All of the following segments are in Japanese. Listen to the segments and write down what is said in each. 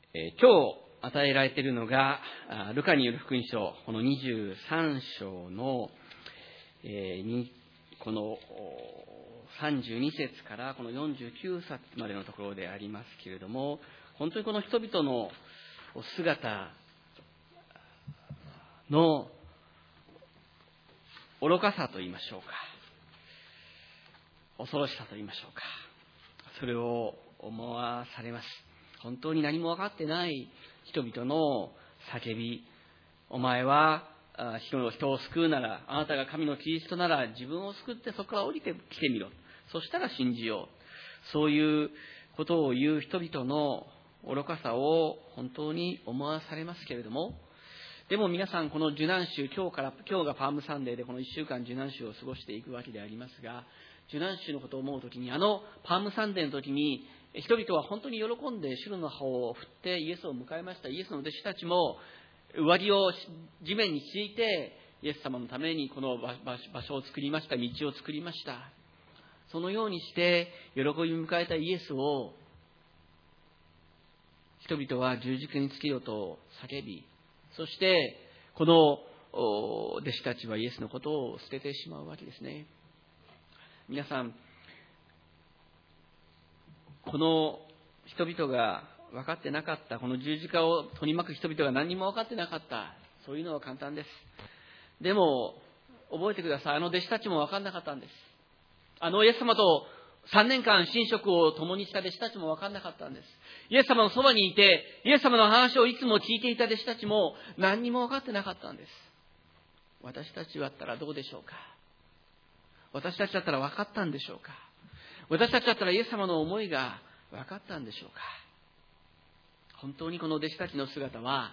今日与えられているのがルカによる福音書、この23章の、この32節からこの49節までのところでありますけれども、本当にこの人々の姿の愚かさと言いましょうか、恐ろしさと言いましょうか、それを思わされます。本当に何も分かってない人々の叫び、お前は人を救うなら、あなたが神のキリストなら自分を救ってそこから降りてきてみろ、そしたら信じよう、そういうことを言う人々の愚かさを本当に思わされますけれども、でも皆さん、この受難週、今日がパームサンデーでこの1週間受難週を過ごしていくわけでありますが、受難週のことを思うときに、パームサンデーのときに人々は本当に喜んで主の葉を振ってイエスを迎えました。イエスの弟子たちも上着を地面に敷いてイエス様のためにこの場所を作りました。道を作りました。そのようにして喜び迎えたイエスを人々は十字架につけようと叫び、そしてこの弟子たちはイエスのことを捨ててしまうわけですね。皆さん、この人々が分かってなかった、この十字架を取り巻く人々が何にも分かってなかった、そういうのは簡単です。でも覚えてください、弟子たちも分かんなかったんです。イエス様と3年間寝食を共にした弟子たちも分かんなかったんです。イエス様のそばにいてイエス様の話をいつも聞いていた弟子たちも何にも分かってなかったんです。私たちだったらどうでしょうか。私たちだったら分かったんでしょうか。私たちだったらイエス様の思いが分かったんでしょうか。本当にこの弟子たちの姿は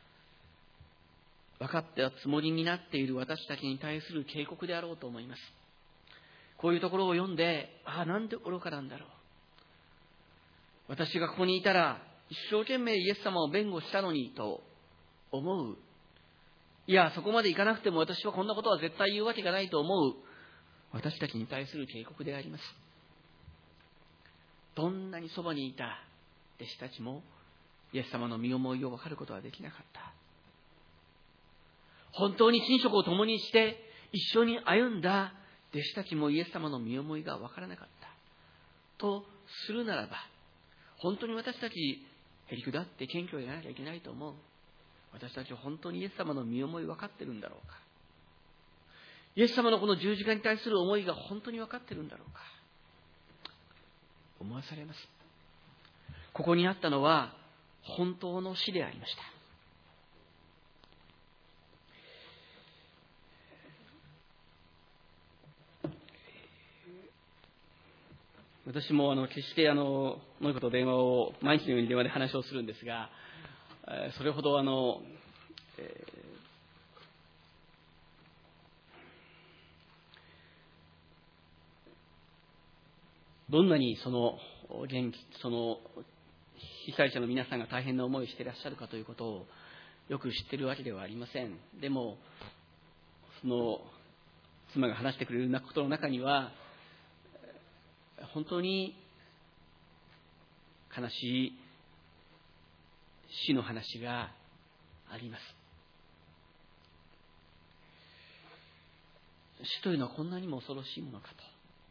分かったつもりになっている私たちに対する警告であろうと思います。こういうところを読んで、なんで愚かなんだろう、私がここにいたら一生懸命イエス様を弁護したのにと思う。いや、そこまでいかなくても私はこんなことは絶対言うわけがないと思う私たちに対する警告であります。どんなにそばにいた弟子たちもイエス様の身思いを分かることはできなかった。本当に寝食を共にして一緒に歩んだ弟子たちもイエス様の身思いが分からなかったとするならば、本当に私たちへりくだって謙虚でなきゃいけないと思う。私たちは本当にイエス様の身思い分かってるんだろうか。イエス様のこの十字架に対する思いが本当に分かってるんだろうか、思わされます。ここにあったのは本当の死でありました。私も決してのりこと電話を毎日のように電話で話をするんですが、それほどどんなにその被災者の皆さんが大変な思いをしていらっしゃるかということをよく知っているわけではありません。でもその妻が話してくれることの中には本当に悲しい死の話があります。死というのはこんなにも恐ろしいものかと。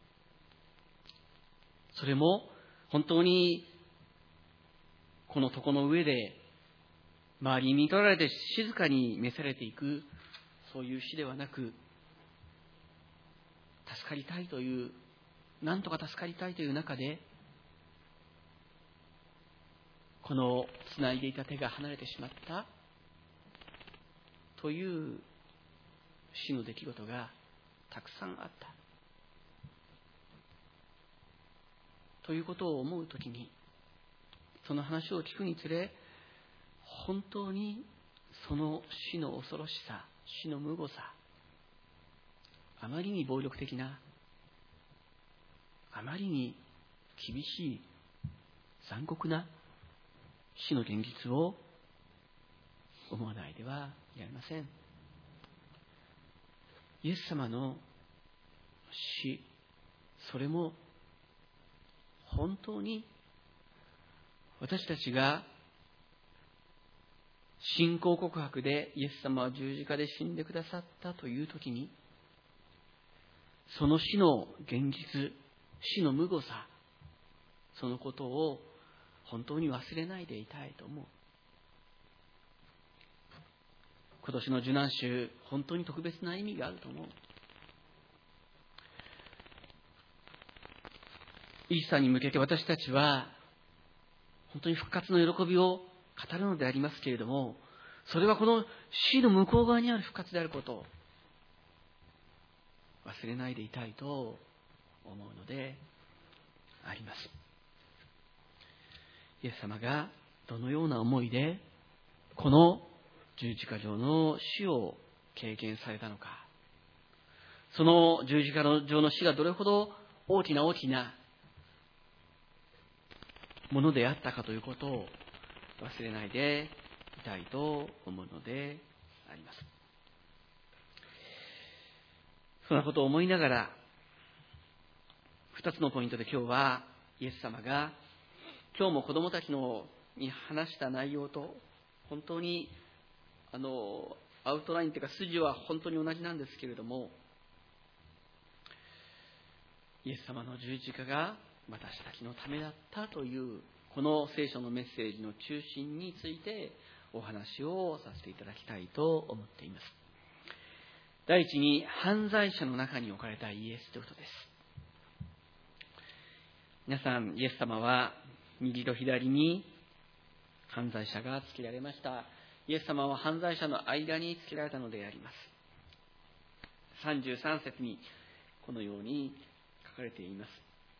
それも本当にこの床の上で周りに見取られて静かに召されていく、そういう死ではなく、助かりたいという、なんとか助かりたいという中で、このつないでいた手が離れてしまったという死の出来事がたくさんあったということを思うときに、その話を聞くにつれ、本当にその死の恐ろしさ、死の無誤さ、あまりに暴力的な、あまりに厳しい残酷な死の現実を思わないではいられません。イエス様の死、それも本当に私たちが信仰告白でイエス様は十字架で死んでくださったというときに、その死の現実、死の無誤さ、そのことを本当に忘れないでいたいと思う。今年の受難週、本当に特別な意味があると思う。イースターに向けて私たちは本当に復活の喜びを語るのでありますけれども、それはこの死の向こう側にある復活であることを忘れないでいたいと思うのであります。イエス様がどのような思いでこの十字架上の死を経験されたのか、その十字架上の死がどれほど大きなものであったかということを忘れないでいたいと思うのであります。そんなことを思いながら、2つのポイントで今日はイエス様が今日も子供たちに話した内容と本当にアウトラインというか筋は本当に同じなんですけれども、イエス様の十字架が私たちのためだったというこの聖書のメッセージの中心についてお話をさせていただきたいと思っています。第一に、犯罪者の中に置かれたイエスということです。皆さん、イエス様は右と左に犯罪者がつけられました。イエス様は犯罪者の間につけられたのであります。33節にこのように書かれています。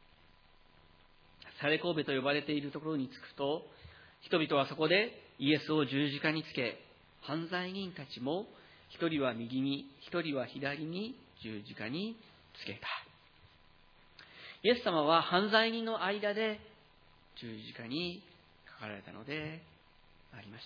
サレコーベと呼ばれているところに着くと、人々はそこでイエスを十字架につけ、犯罪人たちも一人は右に一人は左に十字架につけた。イエス様は犯罪人の間で十字架にかかられたのでありました。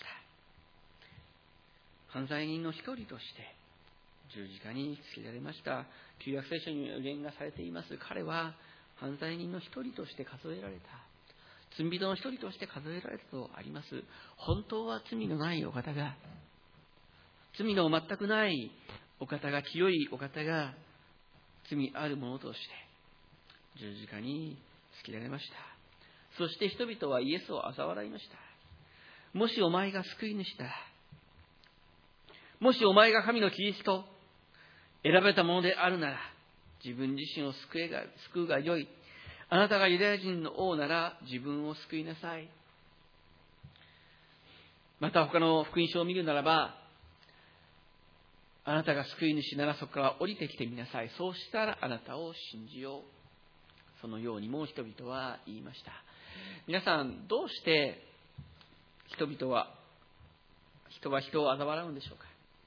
犯罪人の一人として十字架につけられました。旧約聖書に預言がされています。彼は犯罪人の一人として数えられた。罪人の一人として数えられたとあります。本当は罪のないお方が、罪の全くないお方が、清いお方が罪あるものとして十字架につけられました。そして人々はイエスを嘲笑いました。もしお前が救い主だ、もしお前が神のキリスト、選べたものであるなら、自分自身を救うがよい。あなたがユダヤ人の王なら自分を救いなさい。また他の福音書を見るならば、あなたが救い主ならそこから降りてきてみなさい。そうしたらあなたを信じよう。そのようにも人々は言いました。皆さん、どうして人は人を嘲笑うんでしょうか。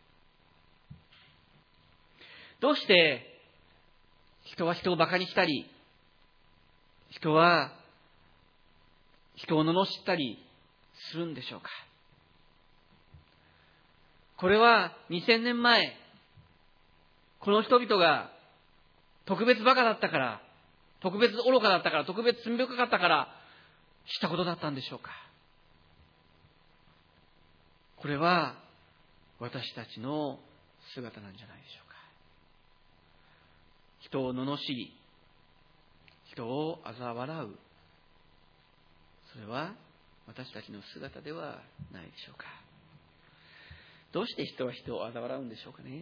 どうして人は人を馬鹿にしたり、人は人を罵ったりするんでしょうか。これは2000年前、この人々が特別馬鹿だったから、特別愚かだったから、特別罪深かったからしたことだったんでしょうか。これは私たちの姿なんじゃないでしょうか。人を罵り、人を嘲笑う、それは私たちの姿ではないでしょうか。どうして人は人を嘲笑うんでしょうかね。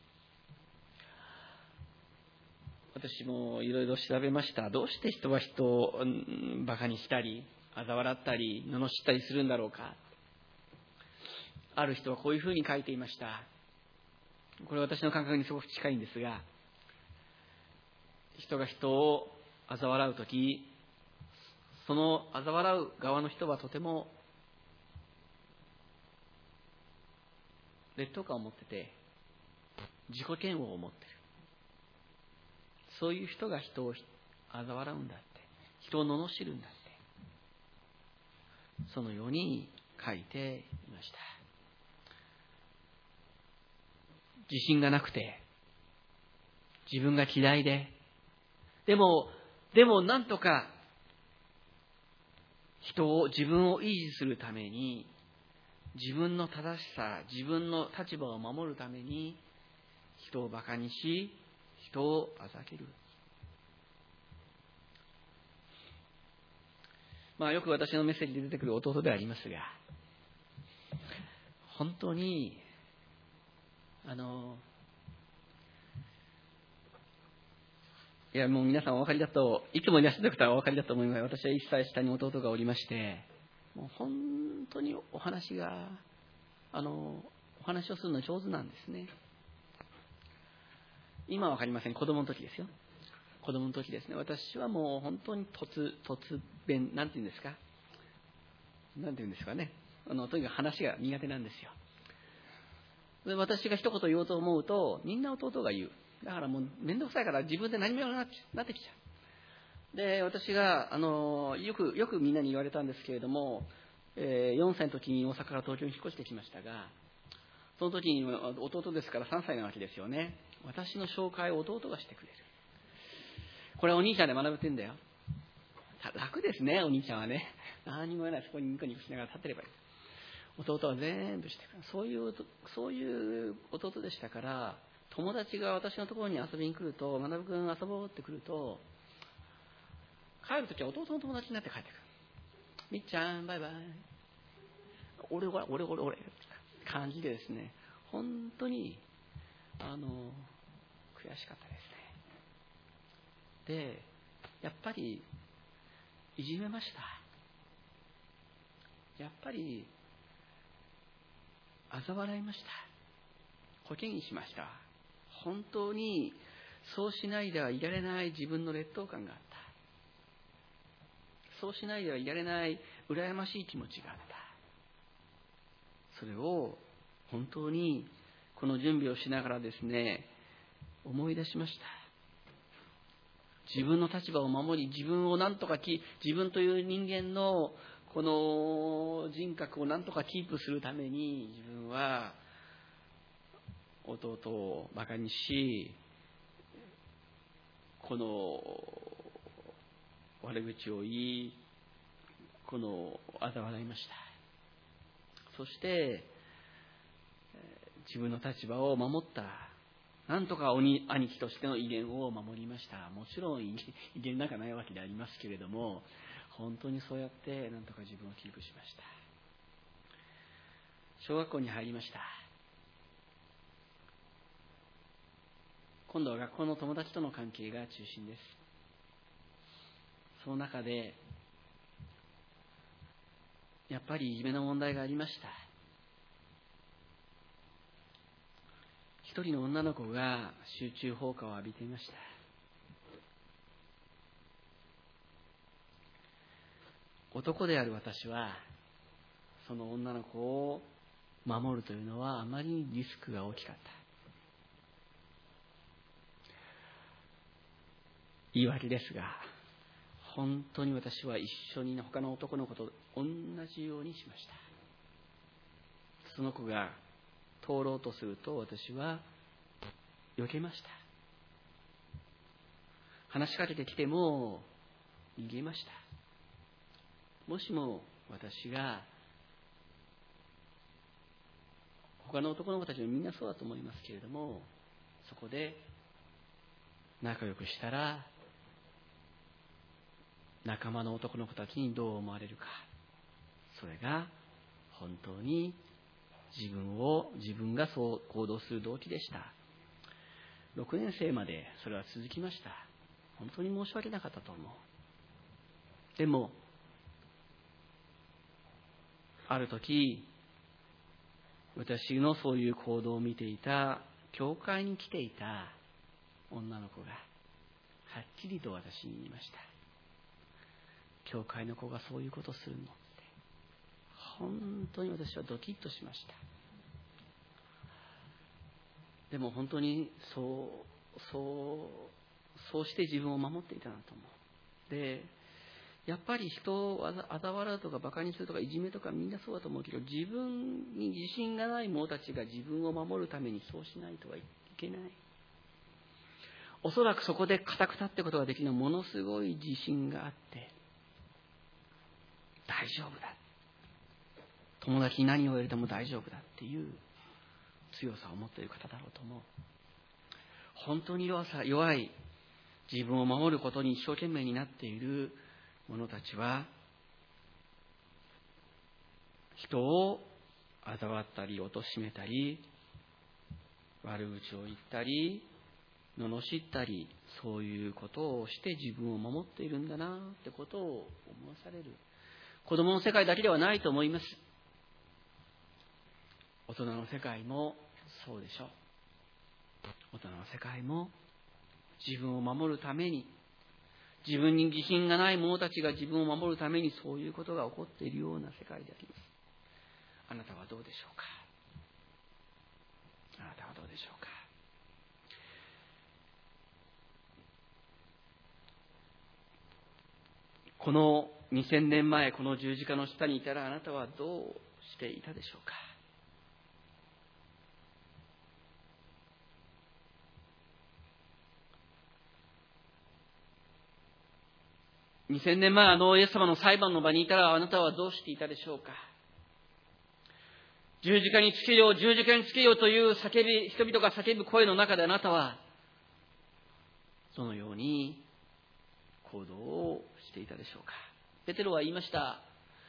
私もいろいろ調べました。どうして人は人をバカにしたり、嘲笑ったり、罵ったりするんだろうか。ある人はこういうふうに書いていました。これは私の感覚にすごく近いんですが、人が人を嘲笑うとき、その嘲笑う側の人はとても劣等感を持ってて、自己嫌悪を持っている。そういう人が人を嘲笑うんだって、人を罵るんだって、そのように書いていました。自信がなくて、自分が嫌いで、でもなんとか自分を維持するために自分の正しさ、自分の立場を守るために人を馬鹿にし、人をあざける。よく私のメッセージで出てくる弟でありますが、本当にもう皆さんお分かりだと、いつもいらっしゃる方はお分かりだと思います。私は1歳下に弟がおりまして、もう本当にお話をするの上手なんですね。今は分かりません。子供の時ですよ。子供の時ですね。私はもう本当に突弁、なんて言うんですかね。とにかく話が苦手なんですよ。で、私が一言言おうと思うと、みんな弟が言う。だからもうめんどくさいから自分で何もなってきちゃう。で、私がよくみんなに言われたんですけれども、4歳の時に大阪から東京に引っ越してきましたが、その時に弟ですから3歳なわけですよね。私の紹介を弟がしてくれる。これお兄ちゃんで学ぶってんだよ。楽ですね、お兄ちゃんはね。何も言わない、そこにニコニコしながら立ってればいい。弟は全部してくれる。そういう弟でしたから、友達が私のところに遊びに来ると、学君遊ぼうって来ると、帰るときは弟の友達になって帰ってくる。みっちゃんバイバイ、俺って感じでですね、本当に悔しかったですね。で、やっぱりいじめました。やっぱり嘲笑いました。コケにしました。本当にそうしないではいられない自分の劣等感があった。そうしないではいられない羨ましい気持ちがあった。それを本当にこの準備をしながらですね、思い出しました。自分の立場を守り、自分をなんとか自分という人間のこの人格をなんとかキープするために、自分は弟を馬鹿にし、この悪口を言い、この嘲笑いました。そして自分の立場を守った。なんとか兄貴としての威厳を守りました。もちろん威厳なんかないわけでありますけれども、本当にそうやってなんとか自分をキープしました。小学校に入りました。今度は学校の友達との関係が中心です。その中でやっぱりいじめの問題がありました。一人の女の子が集中放火を浴びていました。男である私はその女の子を守るというのはあまりにリスクが大きかった。言い訳ですが、本当に私は一緒に他の男の子と同じようにしました。その子が通ろうとすると私は避けました。話しかけてきても逃げました。もしも私が、他の男の子たちもみんなそうだと思いますけれども、そこで仲良くしたら仲間の男の子たちにどう思われるか。それが本当に自分がそう行動する動機でした。6年生までそれは続きました。本当に申し訳なかったと思う。でもある時、私のそういう行動を見ていた教会に来ていた女の子がはっきりと私に言いました。教会の子がそういうことするのって。本当に私はドキッとしました。でも本当にそうして自分を守っていたなと思う。で、やっぱり人を嘲笑うとか馬鹿にするとかいじめとかみんなそうだと思うけど、自分に自信がない者たちが自分を守るためにそうしないとはいけない。おそらくそこで固く立っていくことができるのはものすごい自信があって大丈夫だ。 友達に何を言われても大丈夫だっていう強さを持っている方だろうと思う。本当に弱い自分を守ることに一生懸命になっている者たちは、人を嘲笑ったり貶めたり悪口を言ったり罵ったり、そういうことをして自分を守っているんだなってことを思わされる。子供の世界だけではないと思います。大人の世界もそうでしょう。大人の世界も自分を守るために、自分に自信がない者たちが自分を守るためにそういうことが起こっているような世界であります。あなたはどうでしょうか。あなたはどうでしょうか。この2000年前、この十字架の下にいたらあなたはどうしていたでしょうか。2000年前、イエス様の裁判の場にいたらあなたはどうしていたでしょうか。十字架につけよう、十字架につけようという人々が叫ぶ声の中であなたはどのように行動をしていたでしょうか。ペテロは言いました。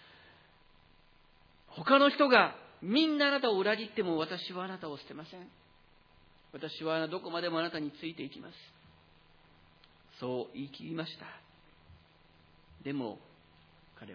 他の人がみんなあなたを裏切っても私はあなたを捨てません。私はどこまでもあなたについていきます。そう言い切りました。でも彼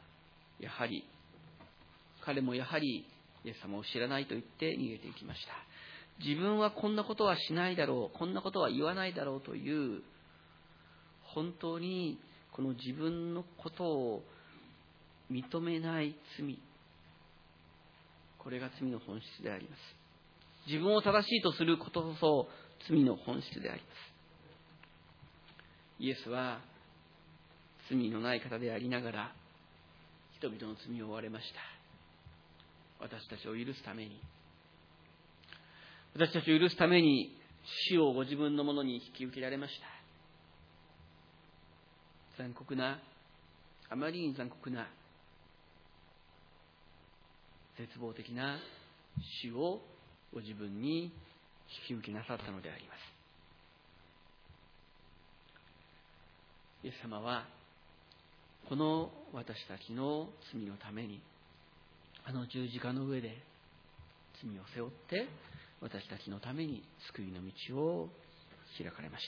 もやはりイエス様を知らないと言って逃げていきました。自分はこんなことはしないだろう、こんなことは言わないだろうという、本当にこの自分のことを認めない罪、これが罪の本質であります。自分を正しいとすることこそ罪の本質であります。イエスは罪のない方でありながら人々の罪を負われました。私たちを許すために、死をご自分のものに引き受けられました。あまりに残酷な、絶望的な死をご自分に引き受けなさったのであります。イエス様はこの私たちの罪のために十字架の上で罪を背負って私たちのために救いの道を開かれました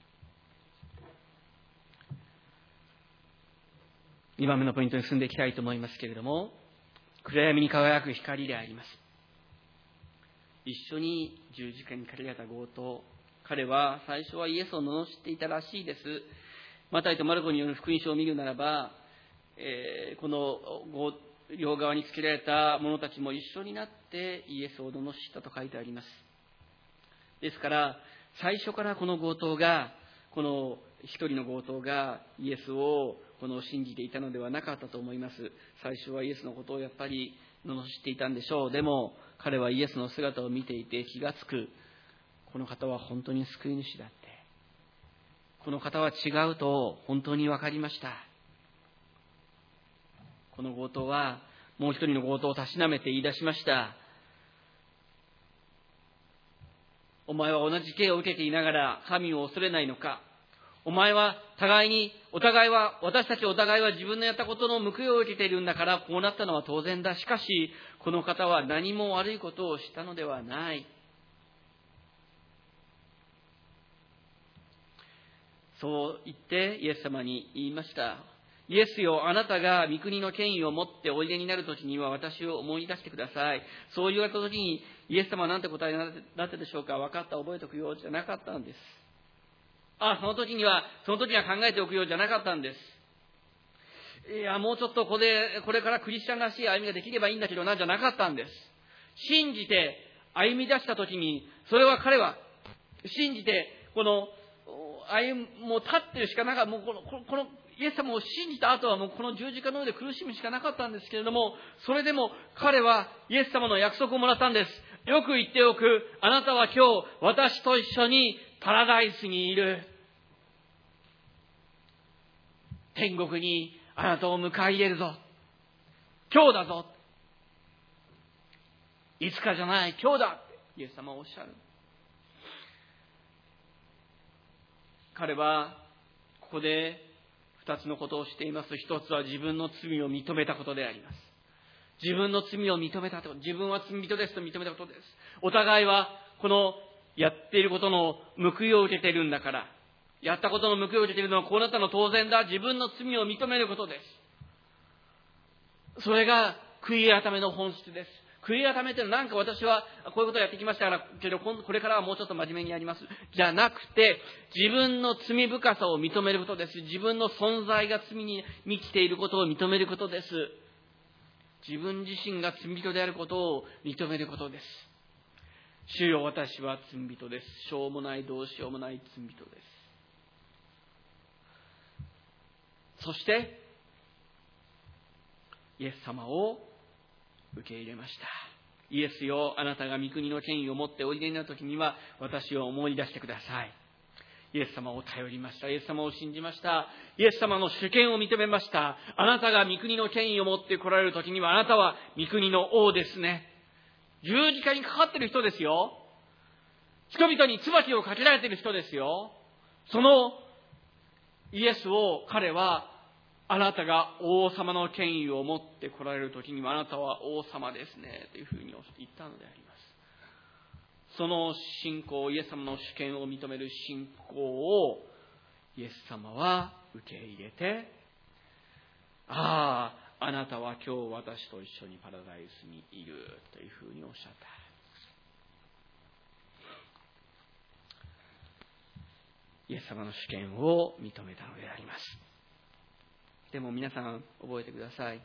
。2番目のポイントに進んでいきたいと思いますけれども、暗闇に輝く光であります。一緒に十字架にかけられた強盗、彼は最初はイエスを罵っていたらしいです。マタイとマルコによる福音書を見るならば、この両側につけられた者たちも一緒になってイエスを罵ったと書いてあります。ですから最初からこの一人の強盗がイエスを信じていたのではなかったと思います。最初はイエスのことをやっぱり罵っていたんでしょう。でも彼はイエスの姿を見ていて気がつく。この方は本当に救い主だって。この方は違うと本当に分かりました。この強盗はもう一人の強盗をたしなめて言い出しました。お前は同じ刑を受けていながら神を恐れないのか。お前は私たちお互いは自分のやったことの報いを受けているんだからこうなったのは当然だ。しかしこの方は何も悪いことをしたのではない。そう言ってイエス様に言いました。イエスよ、あなたが御国の権威を持っておいでになるときには私を思い出してください。そう言われたときにイエス様は何て答えになったでしょうか。分かった、覚えておくようじゃなかったんです。その時には考えておくようじゃなかったんです。いや、もうちょっとこれからクリスチャンらしい歩みができればいいんだけどな、じゃなかったんです。信じて歩み出した時に、彼は信じてもう立ってるしかなかった。もうこのイエス様を信じた後はもうこの十字架の上で苦しむしかなかったんですけれども、それでも彼はイエス様の約束をもらったんです。よく言っておく。あなたは今日私と一緒にパラダイスにいる。天国にあなたを迎え入れるぞ。今日だぞ。 いつかじゃない、今日だってイエス様はおっしゃる。彼はここで二つのことをしています。一つは自分の罪を認めたことであります。自分の罪を認めたこと、自分は罪人ですと認めたことです。お互いはこのやっていることの報いを受けているんだから、やったことの報いを受けているのはこうなったの当然だ。自分の罪を認めることです。それが悔い改めの本質です。悔い改めってのはなんか私はこういうことをやってきましたからけど、これからはもうちょっと真面目にやりますじゃなくて、自分の罪深さを認めることです。自分の存在が罪に満ちていることを認めることです。自分自身が罪人であることを認めることです。主よ、私は罪人です。しょうもない、どうしようもない罪人です。そしてイエス様を受け入れました。イエスよ、あなたが御国の権威を持っておいでになるときには私を思い出してください。イエス様を頼りました。イエス様を信じました。イエス様の主権を認めました。あなたが御国の権威を持って来られるときにはあなたは御国の王ですね。十字架にかかっている人ですよ。人々に椿をかけられている人ですよ。そのイエスを彼は、あなたが王様の権威を持って来られるときにはあなたは王様ですねというふうに言ったのであります。その信仰、イエス様の主権を認める信仰をイエス様は受け入れて、あなたは今日私と一緒にパラダイスにいるというふうにおっしゃった。イエス様の主権を認めたのであります。でも皆さん覚えてください。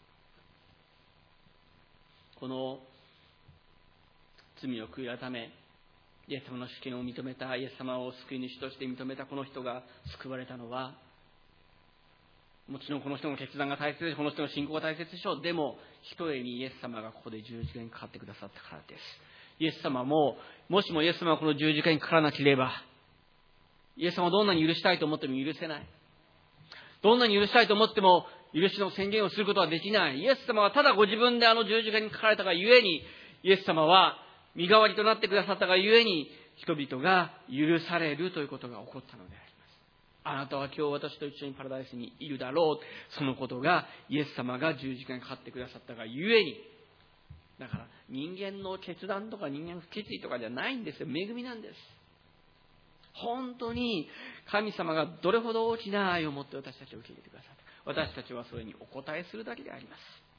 この罪を悔い改め、イエス様の主権を認めた、イエス様を救い主として認めたこの人が救われたのは、もちろんこの人の決断が大切で、この人の信仰が大切でしょう。でも、ひとえにイエス様がここで十字架にかかってくださったからです。イエス様も、もしもイエス様がこの十字架にかからなければ、イエス様をどんなに許したいと思っても許せない。どんなに許したいと思っても、許しの宣言をすることはできない。イエス様はただご自分であの十字架にかかれたがゆえに、イエス様は身代わりとなってくださったがゆえに、人々が許されるということが起こったのであります。あなたは今日私と一緒にパラダイスにいるだろう。そのことがイエス様が十字架にかかってくださったがゆえに。だから人間の決断とか人間の決意とかじゃないんですよ。恵みなんです。本当に神様がどれほど大きな愛を持って私たちを受け入れてくださった。私たちはそれにお答えするだけであります。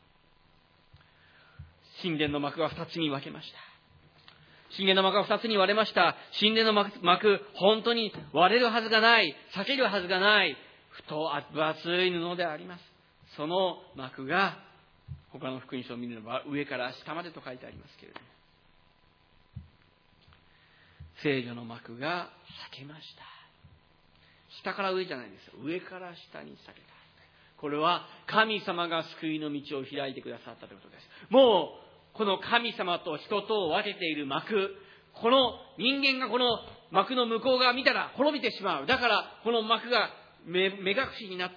神殿の幕は二つに分けました。神殿の幕は二つに割れました。神殿の幕、本当に割れるはずがない、裂けるはずがない、分厚い布であります。その幕が、他の福音書を見れば上から下までと書いてありますけれども、聖女の幕が裂けました。下から上じゃないですよ。上から下に裂けた。これは神様が救いの道を開いてくださったということです。もうこの神様と人とを分けている幕、この人間がこの幕の向こう側見たら滅びてしまう。だからこの幕が目隠しになって、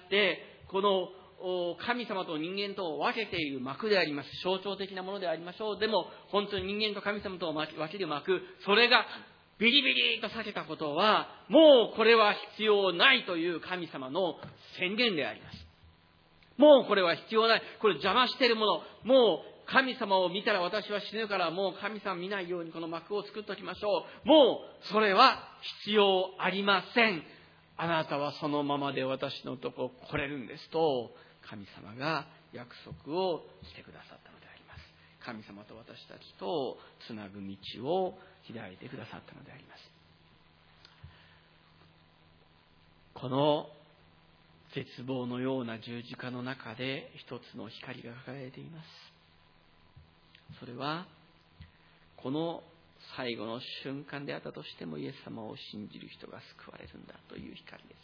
この神様と人間とを分けている幕であります。象徴的なものでありましょう。でも本当に人間と神様とを分ける幕、それがビリビリと裂けたことは、もうこれは必要ないという神様の宣言であります。もうこれは必要ない。これ邪魔しているもの。もう神様を見たら私は死ぬから、もう神様見ないようにこの幕を作っておきましょう。もうそれは必要ありません。あなたはそのままで私のとこ来れるんですと、神様が約束をしてくださったのであります。神様と私たちとつなぐ道を開いてくださったのであります。この絶望のような十字架の中で一つの光が輝いています。それはこの最後の瞬間であったとしてもイエス様を信じる人が救われるんだという光です。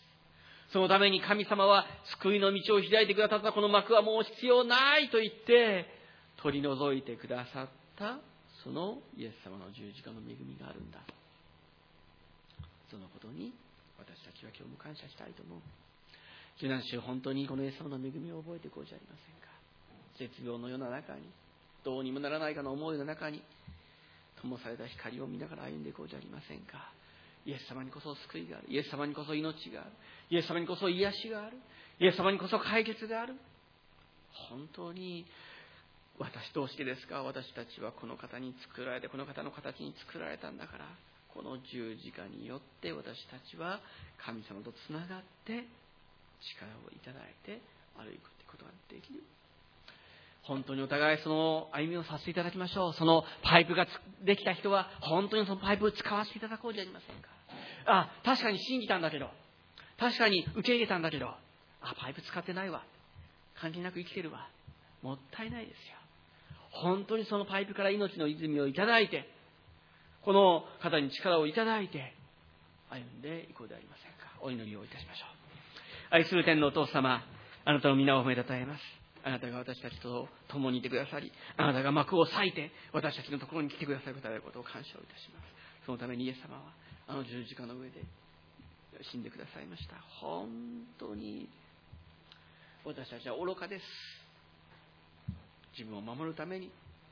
そのために神様は救いの道を開いてくださったこの幕はもう必要ないと言って取り除いてくださったそのイエス様の十字架の恵みがあるんだ。そのことに私たちは今日も感謝したいと思う。受難週本当にこのイエス様の恵みを覚えていこうじゃありませんか。絶病の世の中にどうにもならないかの思いの中に灯された光を見ながら歩んでいこうじゃありませんか。イエス様にこそ救いがある。イエス様にこそ命がある。イエス様にこそ癒しがある。イエス様にこそ解決がある。本当に私どうしてですか。私たちはこの方に作られて、この方の形に作られたんだから、この十字架によって私たちは神様とつながって力をいただいて歩くということができる。本当にお互いその歩みをさせていただきましょう。そのパイプができた人は本当にそのパイプを使わせていただこうじゃありませんか。確かに信じたんだけど、確かに受け入れたんだけど、パイプ使ってないわ、関係なく生きてるわ、もったいないですよ。本当にそのパイプから命の泉をいただいて、この方に力をいただいて歩んでいこうではありませんか。お祈りをいたしましょう。愛する天のお父様、あなたの皆を褒めたたえます。あなたが私たちと共にいてくださり、あなたが幕を裂いて私たちのところに来てくださる方であることを感謝をいたします。そのためにイエス様はあの十字架の上で死んでくださいました。本当に私たちは愚かです。自分を守るために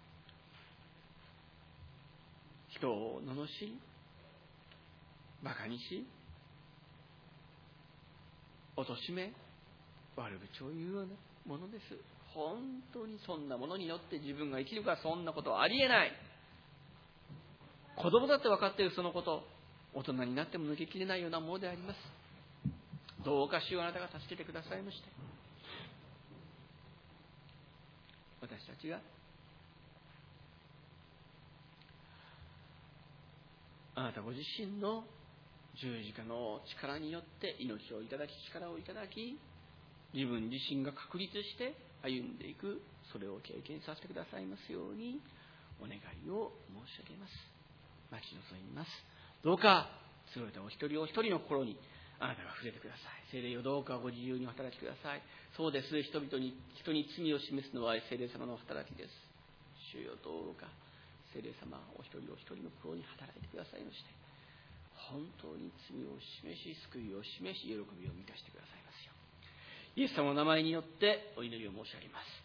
人を罵り、馬鹿にし、貶め、悪口を言うようなものです。本当にそんなものによって自分が生きるか、そんなことはありえない。子供だって分かっているそのこと、大人になっても抜けきれないようなものであります。どうか主よ、あなたが助けてくださいまして、私たちがあなたご自身の十字架の力によって命をいただき、力をいただき、自分自身が確立して歩んでいく、それを経験させてくださいますようにお願いを申し上げます。待ち望みます。どうか強いお一人お一人の心にあなたが触れてください。聖霊よ、どうかご自由に働きください。そうです。人に罪を示すのは聖霊様の働きです。主よ、どうか聖霊様お一人お一人の心に働いてくださいまして、本当に罪を示し、救いを示し、喜びを満たしてくださいますよう、イエス様の名前によってお祈りを申し上げます。